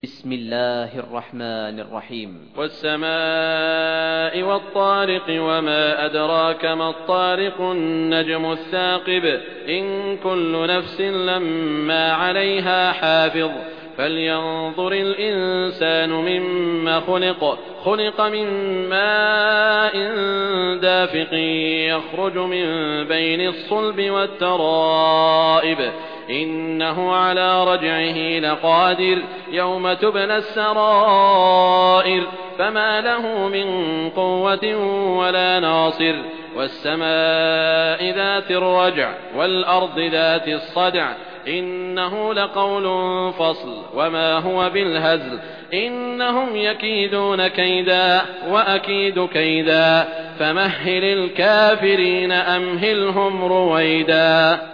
بسم الله الرحمن الرحيم. والسماء والطارق وما أدراك ما الطارق النجم الثاقب إن كل نفس لما عليها حافظ فلينظر الإنسان مما خلق من ماء دافق يخرج من بين الصلب والترائب إنه على رجعه لقادر يوم تبلى السرائر فما له من قوة ولا ناصر والسماء ذات الرجع والأرض ذات الصدع إنه لقول فصل وما هو بالهزل إنهم يكيدون كيدا وأكيد كيدا فمهل الكافرين أمهلهم رويدا.